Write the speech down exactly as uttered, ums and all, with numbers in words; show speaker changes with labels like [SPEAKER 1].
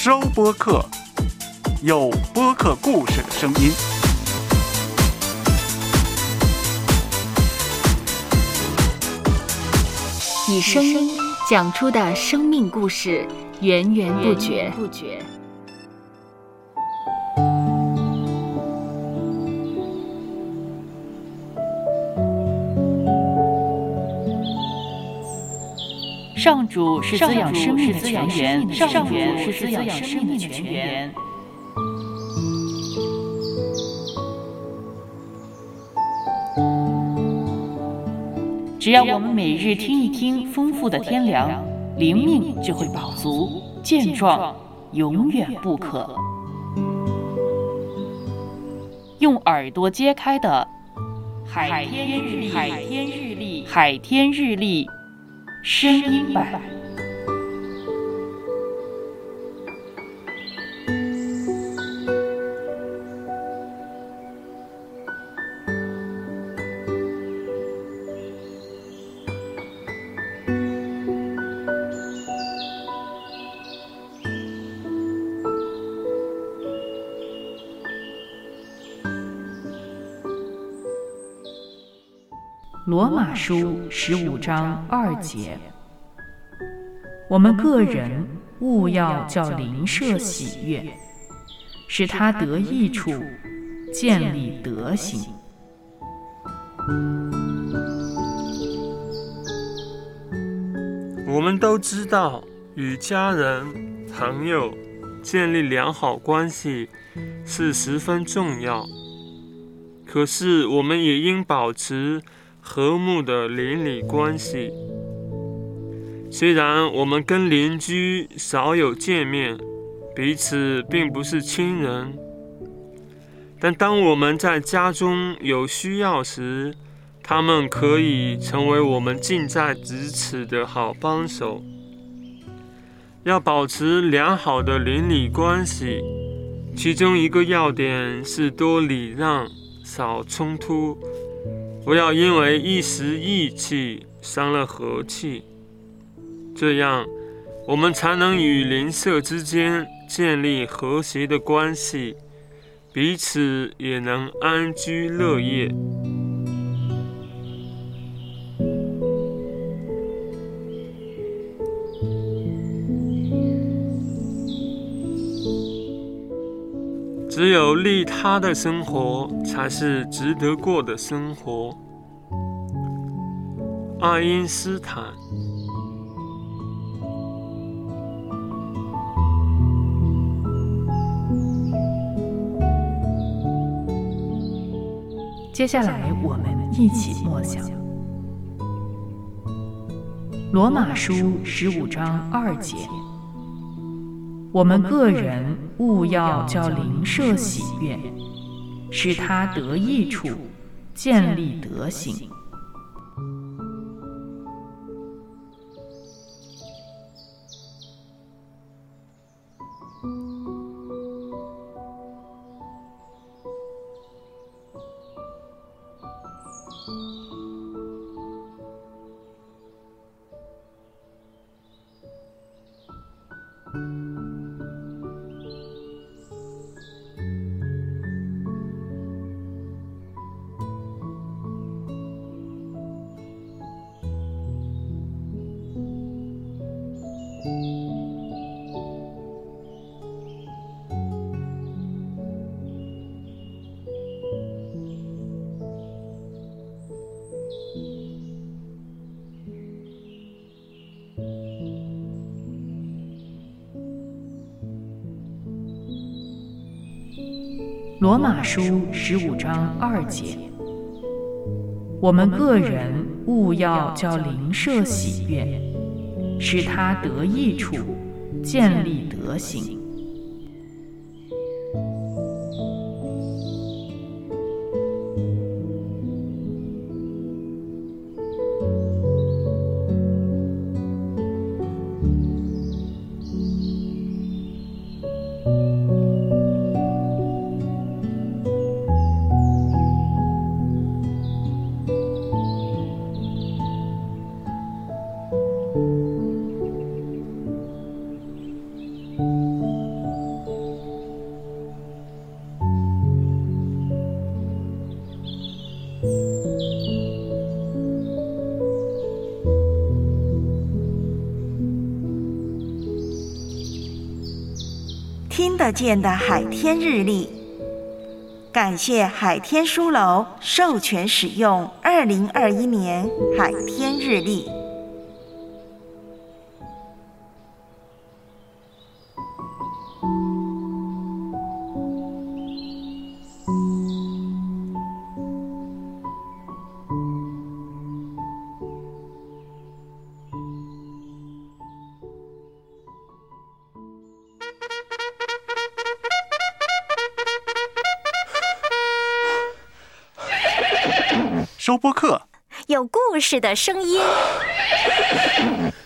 [SPEAKER 1] 收播客，有播客故事的声音。
[SPEAKER 2] 以声音讲出的生命故事，源源不绝。
[SPEAKER 3] 上主是滋养生命的泉源，上主是滋养生命的泉源。只要我们每日听一听丰富的天粮，灵命就会饱足健壮，永远不渴。用耳朵揭开的海天日历，海天日历，海天日历。声音版。罗马书十五章二节，我们个人务要叫邻舍喜悦，使他得益处，建立德行。
[SPEAKER 4] 我们都知道，与家人、朋友建立良好关系是十分重要。可是，我们也应保持和睦的邻里关系。虽然我们跟邻居少有见面，彼此并不是亲人，但当我们在家中有需要时，他们可以成为我们近在咫尺的好帮手。要保持良好的邻里关系，其中一个要点是多礼让，少冲突，不要因为一时意气伤了和气，这样我们才能与邻舍之间建立和谐的关系，彼此也能安居乐业。只有利他的生活才是值得过的生活。爱因斯坦。
[SPEAKER 3] 接下来我们一起默想罗马书十五章二节，我们个人务要叫邻舍喜悦，使他得益处，建立德行。罗马书十五章二节，我们个人务要叫邻舍喜悦，使他得益处，建立德行。
[SPEAKER 5] 听得见的海天日历。感谢海天书楼授权使用二零二一年海天日历。
[SPEAKER 1] 收播客，
[SPEAKER 6] 有故事的声音。